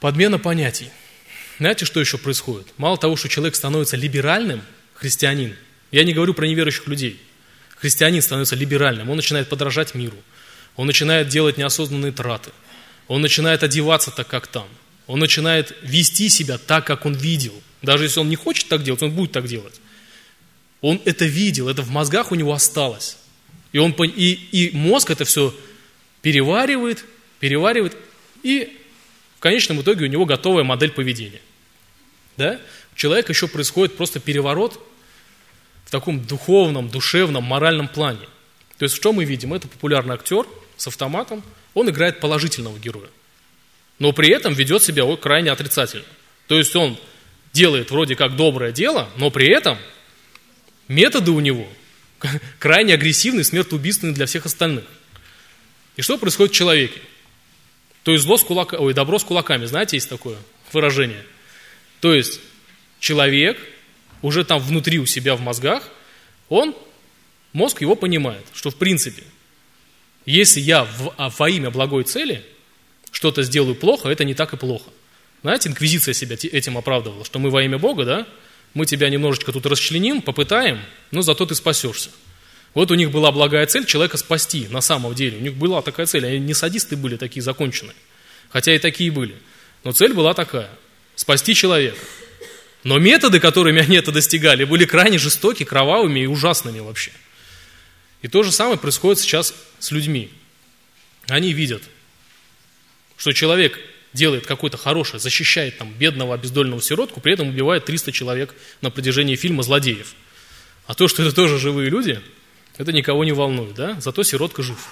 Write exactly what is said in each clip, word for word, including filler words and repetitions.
Подмена понятий. Знаете, что еще происходит? Мало того, что человек становится либеральным, христианин, я не говорю про неверующих людей, христианин становится либеральным, он начинает подражать миру, он начинает делать неосознанные траты, он начинает одеваться так, как там, он начинает вести себя так, как он видел. Даже если он не хочет так делать, он будет так делать. Он это видел, это в мозгах у него осталось. И, он, и, и мозг это все переваривает, переваривает, и в конечном итоге у него готовая модель поведения. Да? У человека еще происходит просто переворот в таком духовном, душевном, моральном плане. То есть что мы видим? Это популярный актер с автоматом, он играет положительного героя, но при этом ведет себя крайне отрицательно. То есть он делает вроде как доброе дело, но при этом методы у него крайне агрессивные, смертоубийственные для всех остальных. И что происходит в человеке? То есть зло с кулака, ой, добро с кулаками, знаете, есть такое выражение. То есть человек уже там внутри у себя в мозгах, он, мозг его понимает, что в принципе, если я в, а, во имя благой цели что-то сделаю плохо, это не так и плохо. Знаете, инквизиция себя этим оправдывала, что мы во имя Бога, да, мы тебя немножечко тут расчленим, попытаем, но зато ты спасешься. Вот у них была благая цель человека спасти, на самом деле. У них была такая цель, они не садисты были такие законченные, хотя и такие были. Но цель была такая, спасти человека. Но методы, которыми они это достигали, были крайне жестокими, кровавыми и ужасными вообще. И то же самое происходит сейчас с людьми. Они видят, что человек делает какое-то хорошее, защищает там бедного, обездоленного сиротку, при этом убивает триста человек на протяжении фильма злодеев. А то, что это тоже живые люди, это никого не волнует, да? Зато сиротка жив.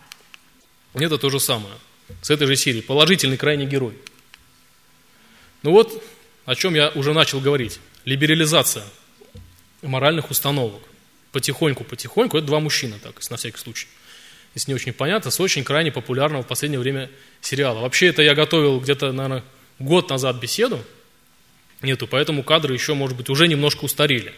Это то же самое. С этой же серии. Положительный крайний герой. Ну вот, о чем я уже начал говорить. Либерализация моральных установок. Потихоньку-потихоньку. Это два мужчины, так, на всякий случай. Если не очень понятно, с очень крайне популярного в последнее время сериала. Вообще, это я готовил где-то, наверное, год назад беседу. Нету, поэтому кадры еще, может быть, уже немножко устарели.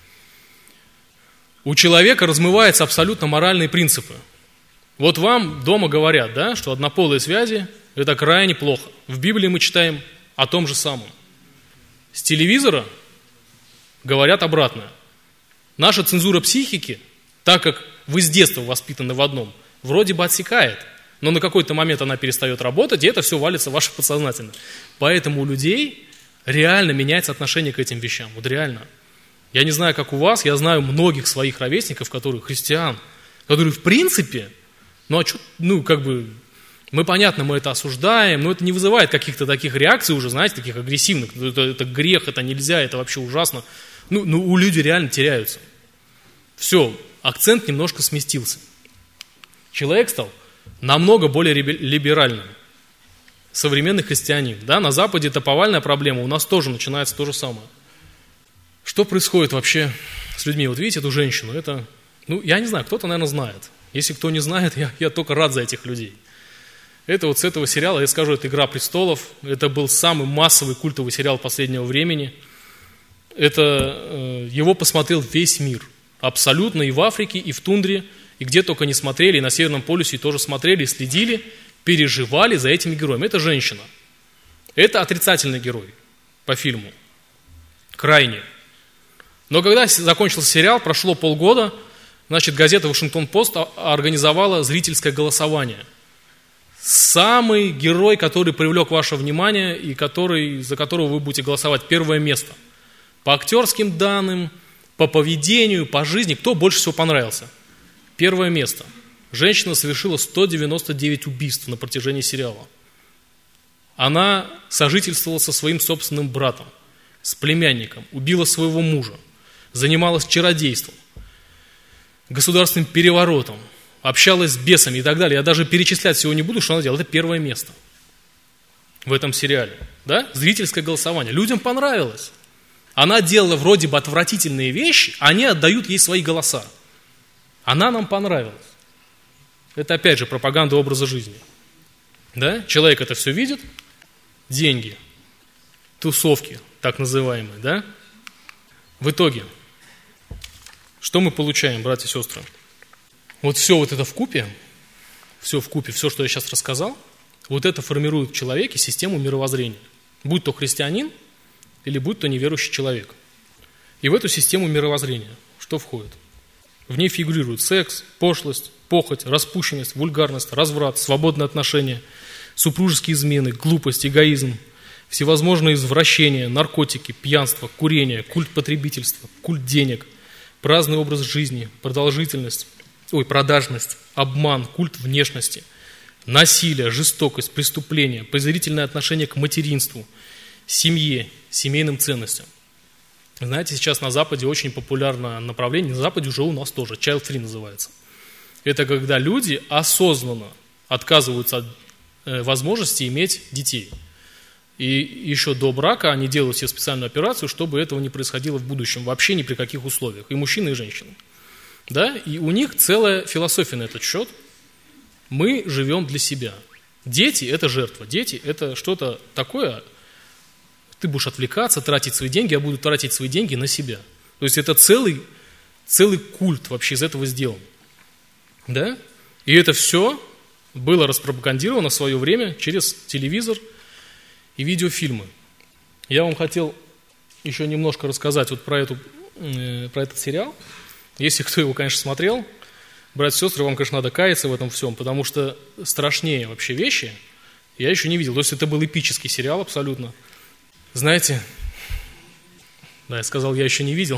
У человека размываются абсолютно моральные принципы. Вот вам дома говорят, да, что однополые связи – это крайне плохо. В Библии мы читаем о том же самом. С телевизора говорят обратное. Наша цензура психики, так как вы с детства воспитаны в одном, вроде бы отсекает, но на какой-то момент она перестает работать, и это все валится в ваше подсознательное. Поэтому у людей реально меняется отношение к этим вещам. Вот реально. Я не знаю, как у вас, я знаю многих своих ровесников, которые христиан, которые в принципе, ну, а чё, ну как бы, мы, понятно, мы это осуждаем, но это не вызывает каких-то таких реакций уже, знаете, таких агрессивных. Это, это грех, это нельзя, это вообще ужасно. Ну, ну, у людей реально теряются. Все, акцент немножко сместился. Человек стал намного более либеральным. Современный христианин. Да? На Западе это повальная проблема, у нас тоже начинается то же самое. Что происходит вообще с людьми? Вот видите эту женщину, это, ну, я не знаю, кто-то, наверное, знает. Если кто не знает, я, я только рад за этих людей. Это вот с этого сериала, я скажу, это «Игра престолов». Это был самый массовый культовый сериал последнего времени. Это, э, его посмотрел весь мир. Абсолютно, и в Африке, и в тундре, и где только не смотрели, и на Северном полюсе тоже смотрели, следили, переживали за этими героями. Это женщина. Это отрицательный герой по фильму. Крайне. Но когда закончился сериал, прошло полгода, значит, газета «Вашингтон-Пост» организовала зрительское голосование. Самый герой, который привлек ваше внимание и который, за которого вы будете голосовать, первое место. По актерским данным, по поведению, по жизни, кто больше всего понравился? Первое место. Женщина совершила сто девяносто девять убийств на протяжении сериала. Она сожительствовала со своим собственным братом, с племянником, убила своего мужа, занималась чародейством, государственным переворотом, общалась с бесами и так далее. Я даже перечислять всего не буду, что она делала. Это первое место в этом сериале. Да? Зрительское голосование. Людям понравилось. Она делала вроде бы отвратительные вещи, а они отдают ей свои голоса. Она нам понравилась. Это опять же пропаганда образа жизни. Да? Человек это все видит. Деньги, тусовки, так называемые. Да? В итоге, что мы получаем, братья и сестры? Вот все вот это вкупе, все вкупе, все, что я сейчас рассказал, вот это формирует в человеке систему мировоззрения. Будь то христианин или будь то неверующий человек. И в эту систему мировоззрения что входит? В ней фигурирует секс, пошлость, похоть, распущенность, вульгарность, разврат, свободные отношения, супружеские измены, глупость, эгоизм, всевозможные извращения, наркотики, пьянство, курение, культ потребительства, культ денег, праздный образ жизни, продолжительность, ой, продажность, обман, культ внешности, насилие, жестокость, преступление, презрительное отношение к материнству, семье, семейным ценностям. Знаете, сейчас на Западе очень популярное направление, на Западе уже у нас тоже, child-free называется. Это когда люди осознанно отказываются от э, возможности иметь детей. И еще до брака они делают себе специальную операцию, чтобы этого не происходило в будущем, вообще ни при каких условиях, и мужчины, и женщины. Да? И у них целая философия на этот счет. Мы живем для себя. Дети – это жертва, дети – это что-то такое. Ты будешь отвлекаться, тратить свои деньги, я буду тратить свои деньги на себя. То есть это целый, целый культ вообще из этого сделан. Да? И это все было распропагандировано в свое время через телевизор и видеофильмы. Я вам хотел еще немножко рассказать вот про, эту, э, про этот сериал. Если кто его, конечно, смотрел, братья и сестры, вам, конечно, надо каяться в этом всем, потому что страшнее вообще вещи я еще не видел. То есть это был эпический сериал абсолютно. Знаете, да, я сказал, я еще не видел.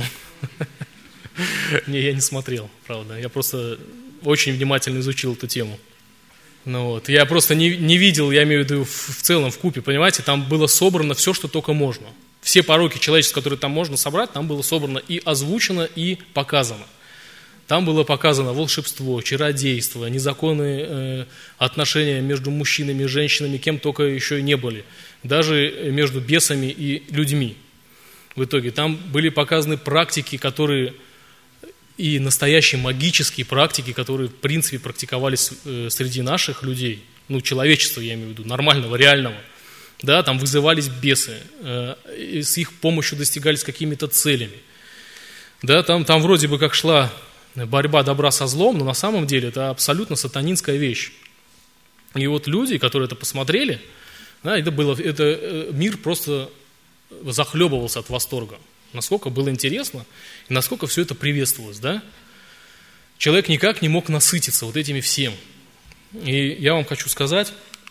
Не, я не смотрел, правда. Я просто очень внимательно изучил эту тему. Ну вот. Я просто не, не видел, я имею в виду в, в целом, в купе, понимаете, там было собрано все, что только можно. Все пороки человеческие, которые там можно собрать, там было собрано и озвучено, и показано. Там было показано волшебство, чародейство, незаконные э, отношения между мужчинами и женщинами, кем только еще и не были. Даже между бесами и людьми. В итоге там были показаны практики, которые и настоящие магические практики, которые в принципе практиковались э, среди наших людей, ну человечества я имею в виду, нормального, реального. Да, там вызывались бесы, э, и с их помощью достигались какими-то целями. Да, там, там вроде бы как шла борьба добра со злом, но на самом деле это абсолютно сатанинская вещь. И вот люди, которые это посмотрели, да, это было, это, мир просто захлебывался от восторга. Насколько было интересно и насколько все это приветствовалось. Да? Человек никак не мог насытиться вот этими всем. И я вам хочу сказать,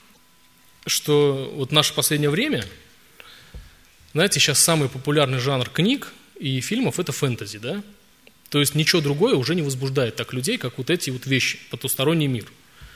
что вот в наше последнее время, знаете, сейчас самый популярный жанр книг и фильмов – это фэнтези, да? То есть ничего другое уже не возбуждает так людей, как вот эти вот вещи, потусторонний мир.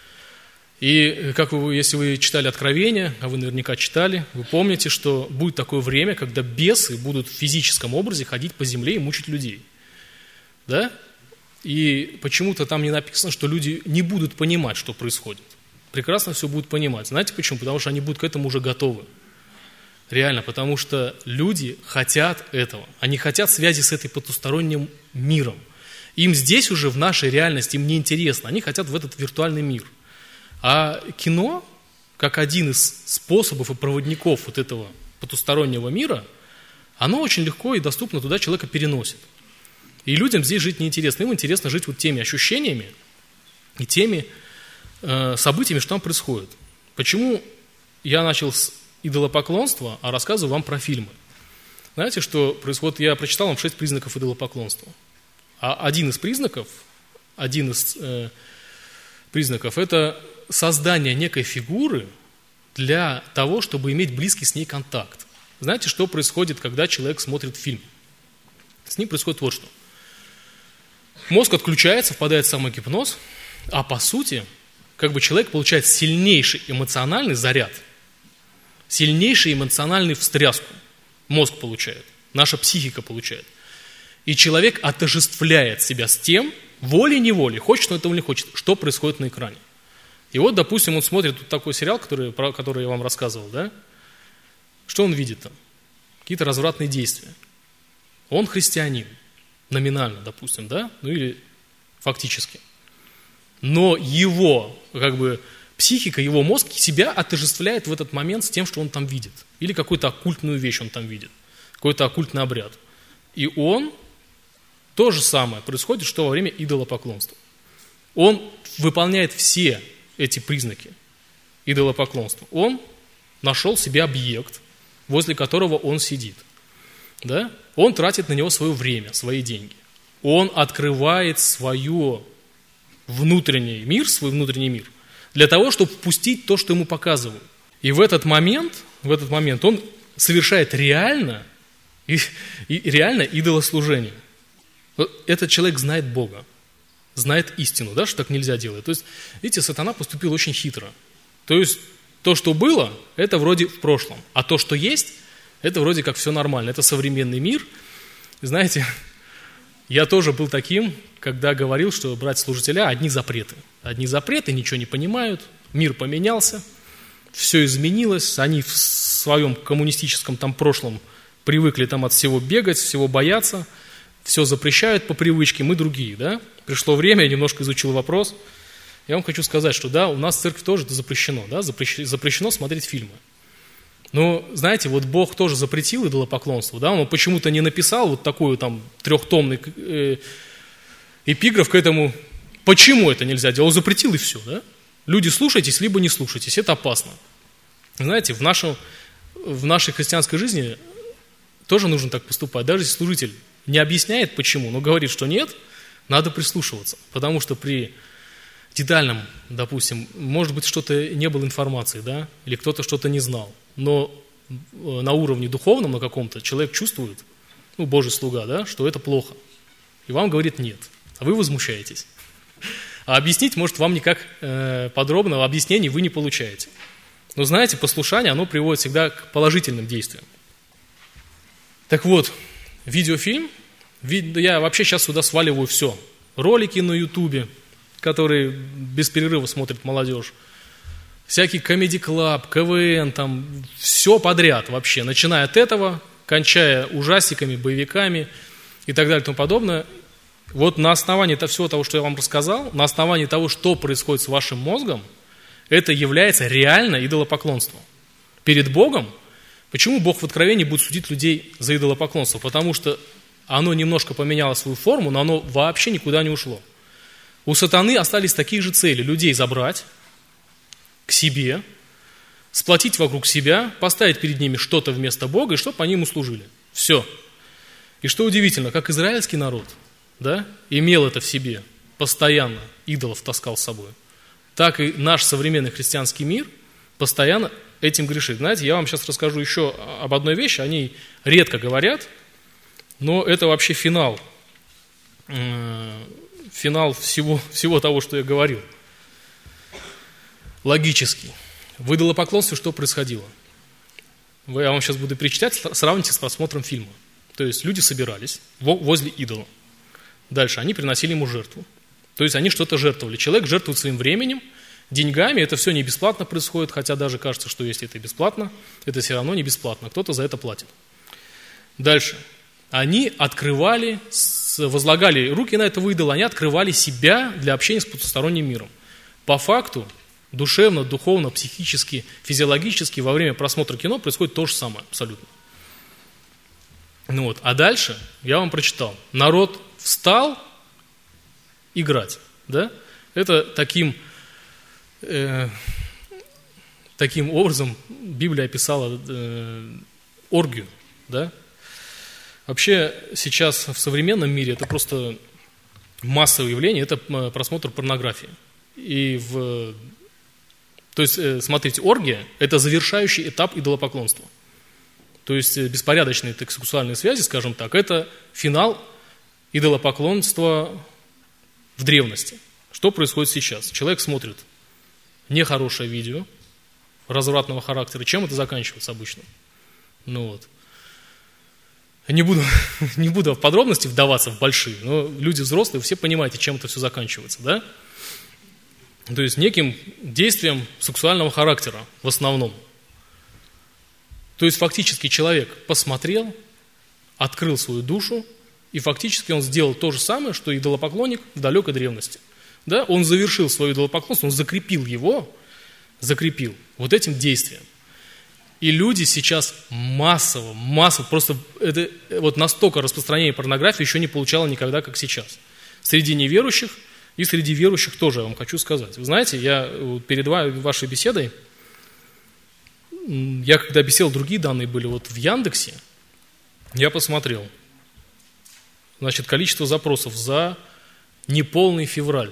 И как вы, если вы читали Откровения, а вы наверняка читали, вы помните, что будет такое время, когда бесы будут в физическом образе ходить по земле и мучить людей. Да? И почему-то там не написано, что люди не будут понимать, что происходит. Прекрасно все будут понимать. Знаете почему? Потому что они будут к этому уже готовы. Реально, потому что люди хотят этого. Они хотят связи с этой потусторонним миром. Им здесь уже, в нашей реальности, им не интересно. Они хотят в этот виртуальный мир. А кино, как один из способов и проводников вот этого потустороннего мира, оно очень легко и доступно туда человека переносит. И людям здесь жить неинтересно. Им интересно жить вот теми ощущениями и теми э, событиями, что там происходит. Почему я начал с идолопоклонства, а рассказываю вам про фильмы? Знаете, что происходит? Я прочитал вам шесть признаков идолопоклонства. А один из признаков, один из э, признаков – это создание некой фигуры для того, чтобы иметь близкий с ней контакт. Знаете, что происходит, когда человек смотрит фильм? С ним происходит вот что. Мозг отключается, впадает в самогипноз, а по сути, как бы человек получает сильнейший эмоциональный заряд, сильнейшую эмоциональную встряску. Мозг получает, наша психика получает. И человек отождествляет себя с тем, волей-неволей, хочет он этого или не хочет, что происходит на экране. И вот, допустим, он смотрит вот такой сериал, который, про который я вам рассказывал, да? Что он видит там? Какие-то развратные действия. Он христианин, номинально, допустим, да? Ну или фактически. Но его, как бы, психика, его мозг себя отождествляет в этот момент с тем, что он там видит. Или какую-то оккультную вещь он там видит. Какой-то оккультный обряд. И он, то же самое происходит, что во время идолопоклонства. Он выполняет все эти признаки. идолопоклонству? Он нашел себе объект, возле которого он сидит. Да? Он тратит на него свое время, свои деньги. Он открывает свое внутренний мир, свой внутренний мир, для того, чтобы впустить то, что ему показывают. И в этот момент, в этот момент он совершает реально, и, и реально идолослужение. Этот человек знает Бога, знает истину, да, что так нельзя делать. То есть, видите, сатана поступил очень хитро. То есть, то, что было, это вроде в прошлом, а то, что есть, это вроде как все нормально. Это современный мир. Знаете, я тоже был таким, когда говорил, что брать служителя одни запреты. Одни запреты, ничего не понимают, мир поменялся, все изменилось, они в своем коммунистическом там прошлом привыкли там от всего бегать, всего бояться, все запрещают по привычке, мы другие, да? Пришло время, я немножко изучил вопрос. Я вам хочу сказать, что да, у нас в церкви тоже это запрещено, да? Запрещено смотреть фильмы. Но, знаете, вот Бог тоже запретил идолопоклонство, да? Он почему-то не написал вот такой там трехтомный э, эпиграф к этому, почему это нельзя делать. Он запретил и все, да? Люди, слушайтесь, либо не слушайтесь, это опасно. Знаете, в, нашем, в нашей христианской жизни тоже нужно так поступать. Даже если служитель не объясняет почему, но говорит, что нет, надо прислушиваться. Потому что при детальном, допустим, может быть, что-то не было информации, да, или кто-то что-то не знал. Но на уровне духовном, на каком-то, человек чувствует, ну, Божий слуга, да, что это плохо. И вам говорит нет, а вы возмущаетесь. А объяснить, может, вам никак э, подробного объяснений вы не получаете. Но знаете, послушание, оно приводит всегда к положительным действиям. Так вот, видеофильм, я вообще сейчас сюда сваливаю все. Ролики на ютубе, которые без перерыва смотрит молодежь, всякий Comedy Club, КВН, там, все подряд вообще, начиная от этого, кончая ужастиками, боевиками и так далее и тому подобное. Вот на основании всего того, что я вам рассказал, на основании того, что происходит с вашим мозгом, это является реально идолопоклонством. Перед Богом, почему Бог в Откровении будет судить людей за идолопоклонство? Потому что оно немножко поменяло свою форму, но оно вообще никуда не ушло. У сатаны остались такие же цели: людей забрать к себе, сплотить вокруг себя, поставить перед ними что-то вместо Бога, и чтобы они ему служили. Все. И что удивительно, как израильский народ, да, имел это в себе, постоянно идолов таскал с собой, так и наш современный христианский мир постоянно этим грешит. Знаете, я вам сейчас расскажу еще об одной вещи, о ней редко говорят, но это вообще финал, э, финал всего, всего того, что я говорил. Логический. В идолопоклонстве что происходило? Я вам сейчас буду перечислять, сравните с просмотром фильма. То есть люди собирались возле идола. Дальше они приносили ему жертву. То есть они что-то жертвовали. Человек жертвует своим временем, деньгами. Это все не бесплатно происходит, хотя даже кажется, что если это бесплатно, это все равно не бесплатно. Кто-то за это платит. Дальше. Они открывали, возлагали руки на этого идола, они открывали себя для общения с потусторонним миром. По факту, душевно, духовно, психически, физиологически во время просмотра кино происходит то же самое абсолютно. Ну вот. А дальше я вам прочитал. Народ встал играть. Да? Это таким, э, таким образом Библия описала э, оргию. Да? Вообще сейчас в современном мире это просто массовое явление, это просмотр порнографии. И в, то есть, э, смотрите, оргия – это завершающий этап идолопоклонства. То есть беспорядочные сексуальные связи, скажем так, это финал идолопоклонства в древности. Что происходит сейчас? Человек смотрит нехорошее видео развратного характера. Чем это заканчивается обычно? Ну вот. Не буду, не буду в подробности вдаваться в большие, но люди взрослые, все понимаете, чем это все заканчивается, да? То есть неким действием сексуального характера в основном. То есть фактически человек посмотрел, открыл свою душу, и фактически он сделал то же самое, что идолопоклонник в далекой древности. Да? Он завершил свое идолопоклонство, он закрепил его, закрепил вот этим действием. И люди сейчас массово, массово, просто это, вот настолько распространение порнографии еще не получало никогда, как сейчас. Среди неверующих и среди верующих тоже, я вам хочу сказать. Вы знаете, я перед вашей беседой я когда беседовал, другие данные были вот в Яндексе, я посмотрел, значит, количество запросов за неполный февраль.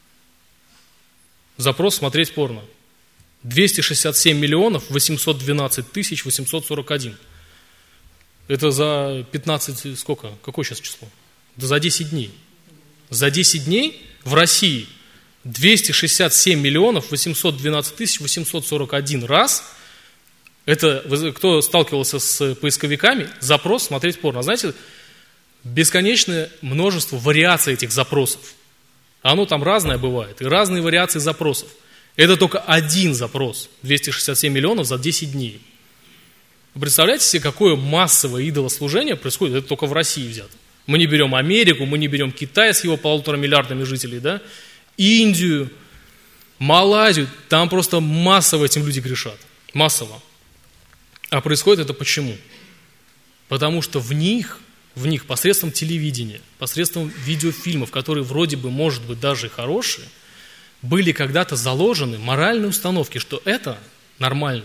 Запрос «смотреть порно». двести шестьдесят семь миллионов восемьсот двенадцать тысяч восемьсот сорок один. Это за пятнадцать, сколько? Какое сейчас число? Да за десять дней. За десять дней в России двести шестьдесят семь миллионов восемьсот двенадцать тысяч восемьсот сорок один раз. Это, кто сталкивался с поисковиками, запрос «смотреть порно». Знаете, бесконечное множество вариаций этих запросов. Оно там разное бывает, и разные вариации запросов. Это только один запрос, двести шестьдесят семь миллионов за десять дней. Вы представляете себе, какое массовое идолослужение происходит? Это только в России взято. Мы не берем Америку, мы не берем Китай с его полутора миллиардами жителей, да? Индию, Малайзию. Там просто массово этим люди грешат. Массово. А происходит это почему? Потому что в них, в них посредством телевидения, посредством видеофильмов, которые вроде бы, может быть, даже и хорошие, были когда-то заложены моральные установки, что это нормально.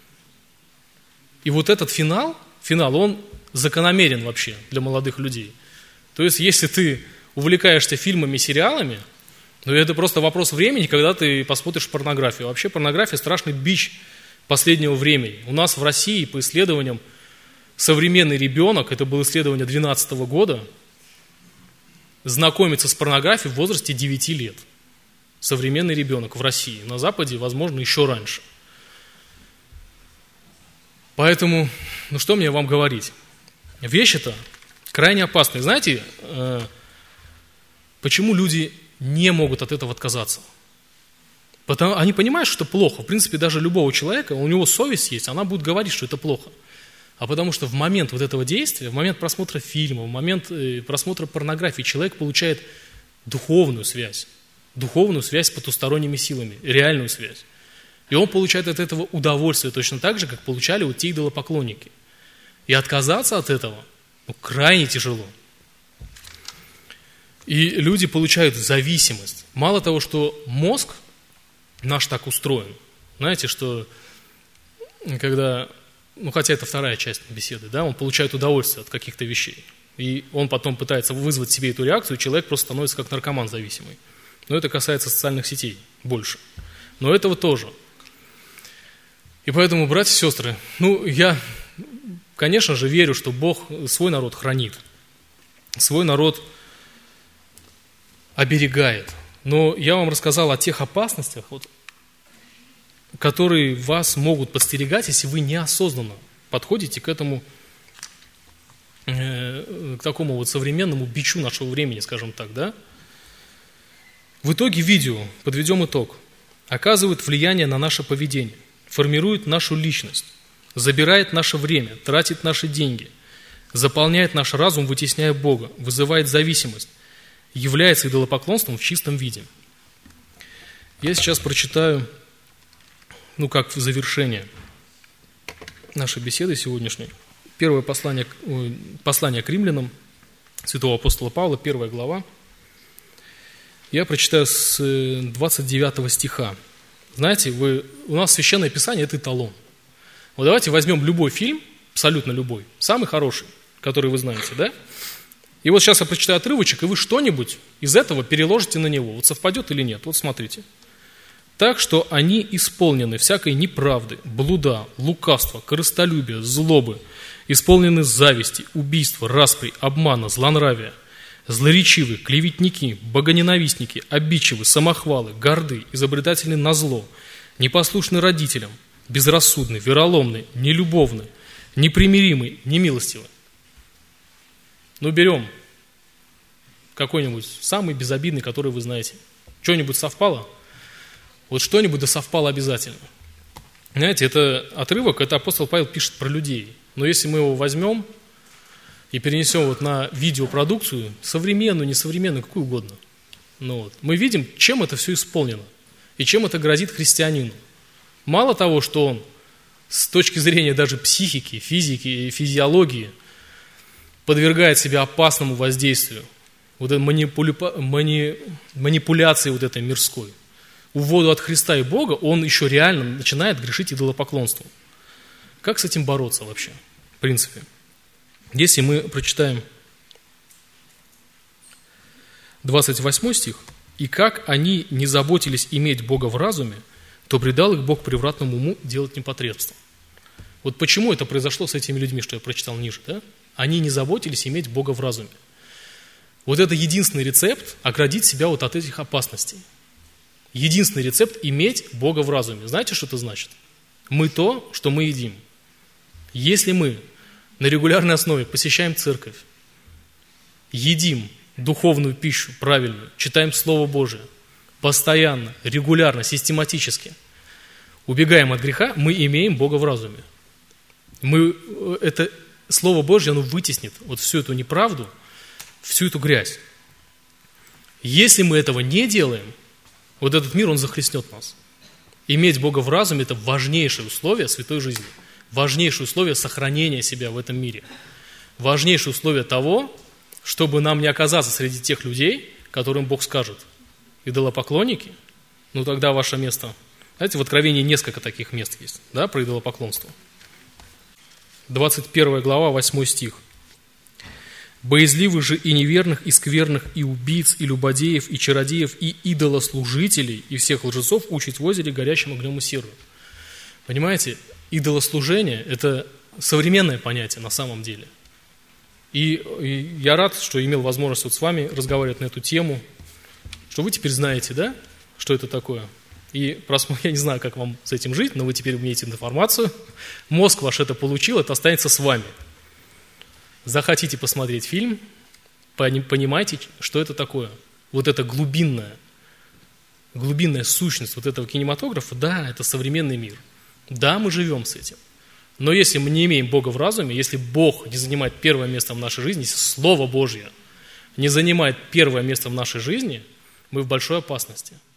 И вот этот финал, финал, он закономерен вообще для молодых людей. То есть, если ты увлекаешься фильмами, сериалами, ну это просто вопрос времени, когда ты посмотришь порнографию. Вообще порнография страшный бич последнего времени. У нас в России, по исследованиям, современный ребенок, это было исследование две тысячи двенадцатого года, знакомится с порнографией в возрасте девяти лет. Современный ребенок в России. На Западе, возможно, еще раньше. Поэтому, ну что мне вам говорить? Вещи-то крайне опасные. Знаете, э, почему люди не могут от этого отказаться? Потому, они понимают, что это плохо. В принципе, даже любого человека, у него совесть есть, она будет говорить, что это плохо. А потому что в момент вот этого действия, в момент просмотра фильма, в момент э, просмотра порнографии человек получает духовную связь. Духовную связь с потусторонними силами, реальную связь. И он получает от этого удовольствие точно так же, как получали вот те идолопоклонники. И отказаться от этого ну, крайне тяжело. И люди получают зависимость. Мало того, что мозг наш так устроен. Знаете, что когда, ну хотя это вторая часть беседы, да, он получает удовольствие от каких-то вещей. И он потом пытается вызвать себе эту реакцию, и человек просто становится как наркоман зависимый. Но это касается социальных сетей больше. Но этого тоже. И поэтому, братья и сестры, ну, я, конечно же, верю, что Бог свой народ хранит. Свой народ оберегает. Но я вам рассказал о тех опасностях, вот, которые вас могут подстерегать, если вы неосознанно подходите к этому, э, к такому вот современному бичу нашего времени, скажем так, да? В итоге видео, подведем итог, оказывает влияние на наше поведение, формирует нашу личность, забирает наше время, тратит наши деньги, заполняет наш разум, вытесняя Бога, вызывает зависимость, является идолопоклонством в чистом виде. Я сейчас прочитаю, ну как в завершение нашей беседы сегодняшней, первое послание, послание к римлянам святого апостола Павла, первая глава. Я прочитаю с двадцать девятого стиха. Знаете, вы, у нас Священное Писание – это эталон. Вот давайте возьмем любой фильм, абсолютно любой, самый хороший, который вы знаете, да? И вот сейчас я прочитаю отрывочек, и вы что-нибудь из этого переложите на него. Вот совпадет или нет? Вот смотрите. Так что они исполнены всякой неправды, блуда, лукавства, корыстолюбия, злобы, исполнены зависти, убийства, распри, обмана, злонравия, злоречивы, клеветники, богоненавистники, обидчивы, самохвалы, горды, изобретательны назло, непослушны родителям, безрассудны, вероломны, нелюбовны, непримиримы, немилостивы. Ну, берем какой-нибудь самый безобидный, который вы знаете. Что-нибудь совпало? Вот что-нибудь да совпало обязательно. Знаете, это отрывок, это апостол Павел пишет про людей. Но если мы его возьмем и перенесем вот на видеопродукцию, современную, несовременную, какую угодно, ну вот, мы видим, чем это все исполнено и чем это грозит христианину. Мало того, что он с точки зрения даже психики, физики и физиологии подвергает себя опасному воздействию, вот этой манипуля... мани... манипуляции вот этой мирской, уводу от Христа и Бога, он еще реально начинает грешить идолопоклонством. Как с этим бороться вообще, в принципе? Если мы прочитаем двадцать восьмой стих. «И как они не заботились иметь Бога в разуме, то предал их Бог превратному уму делать непотребство». Вот почему это произошло с этими людьми, что я прочитал ниже, да? Они не заботились иметь Бога в разуме. Вот это единственный рецепт оградить себя вот от этих опасностей. Единственный рецепт иметь Бога в разуме. Знаете, что это значит? Мы то, что мы едим. Если мы на регулярной основе посещаем церковь, едим духовную пищу правильную, читаем Слово Божие, постоянно, регулярно, систематически, убегаем от греха, мы имеем Бога в разуме. Мы, это Слово Божье, оно вытеснит вот всю эту неправду, всю эту грязь. Если мы этого не делаем, вот этот мир, он захлестнет нас. Иметь Бога в разуме – это важнейшее условие святой жизни, важнейшее условие сохранения себя в этом мире, важнейшее условие того, чтобы нам не оказаться среди тех людей, которым Бог скажет: идолопоклонники, ну тогда ваше место. Знаете, в Откровении несколько таких мест есть, да, про идолопоклонство. двадцать первая глава, восьмой стих. «Боязливых же и неверных, и скверных, и убийц, и любодеев, и чародеев, и идолослужителей, и всех лжецов учить в озере горящим огнем и серою». Понимаете, идолослужение – это современное понятие на самом деле. И, и я рад, что имел возможность вот с вами разговаривать на эту тему, что вы теперь знаете, да, что это такое. И я не знаю, как вам с этим жить, но вы теперь имеете информацию. Мозг ваш это получил, это останется с вами. Захотите посмотреть фильм, понимаете, что это такое. Вот эта глубинная, глубинная сущность вот этого кинематографа, да, это современный мир. Да, мы живем с этим. Но если мы не имеем Бога в разуме, если Бог не занимает первое место в нашей жизни, если Слово Божье не занимает первое место в нашей жизни, мы в большой опасности.